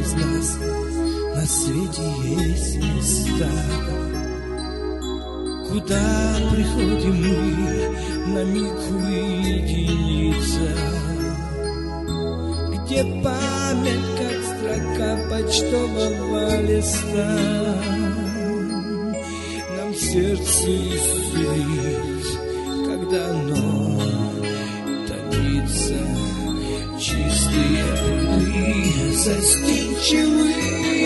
из нас на свете есть места, куда приходим мы на миг уединиться, где память, как строка почтового листа, нам сердце исцелить, когда оно томится. Чистые пруды, застенчивые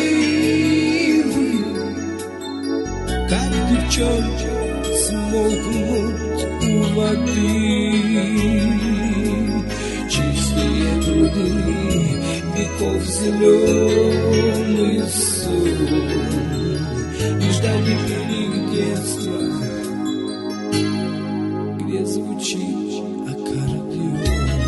вы, как девчонки смолкнут у воды. Чистые пруды, веков зеленый сон, и ждали берег детства, где звучит аккордеон.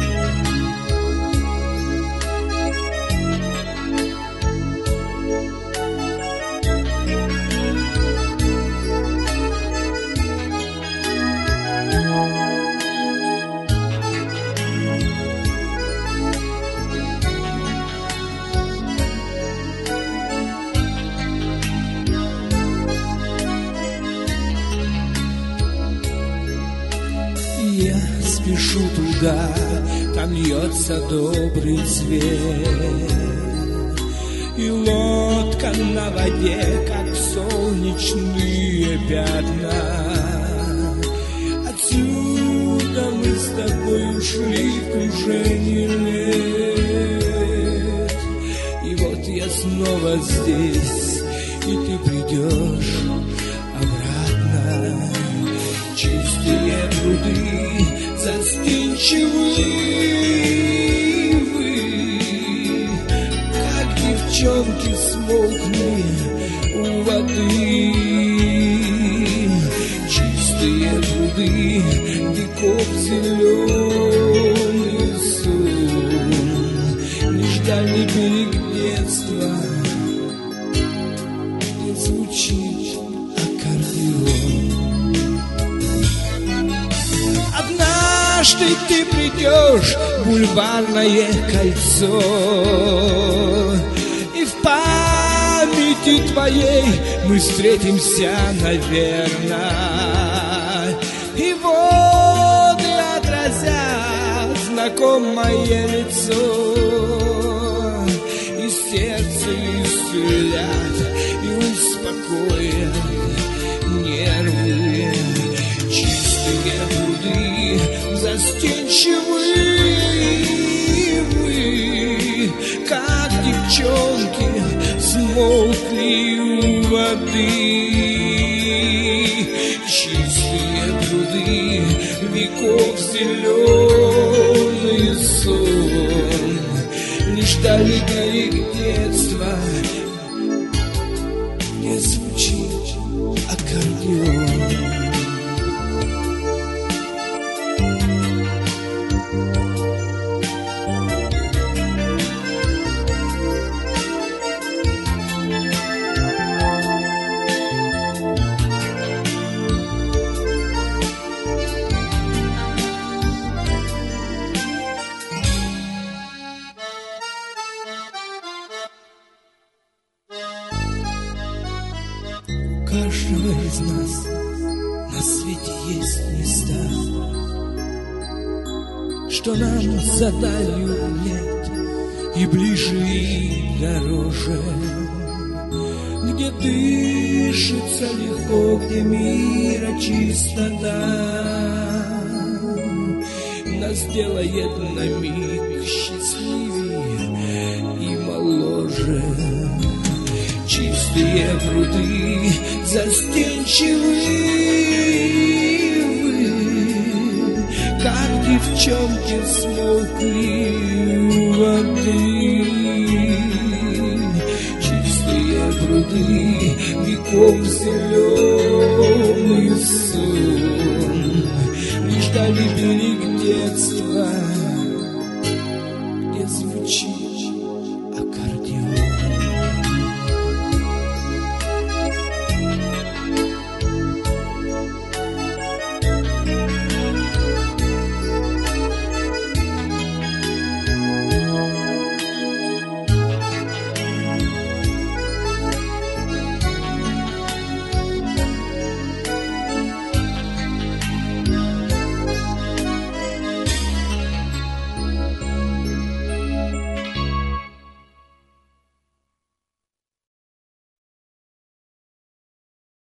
Я спешу туда, там льется добрый цвет, и лодка на воде, как солнечные пятна. Отсюда мы с тобой ушли в кружение лет, и вот я снова здесь, и ты придешь обратно. Чистые пруды, застенчивые вы, как девчонки смолкнули у воды. Чистые пруды, веков зеленый сон, нежданный берег детства, где звучит аккордеон. Однажды ты придешь в бульварное кольцо, и в памяти твоей мы встретимся, наверное, и воды отразят знакомое лицо, и сердце исцелят и успокоят нервы. Чистые пруды, застенчивые вы, как девчонки смолкли у воды. Чистые пруды, веков зеленый сон, лишь дали берег детства, где звучит аккордеон. У каждого из нас на свете есть места, что нам за далью нет и ближе, и дороже, где дышится легко, где мира чистота нас делает на миг счастливее и моложе. Чистые пруды, застенчивые вы, как девчонки смолкли у воды. Чистые пруды, веков зеленый сон, лишь дали берег детства,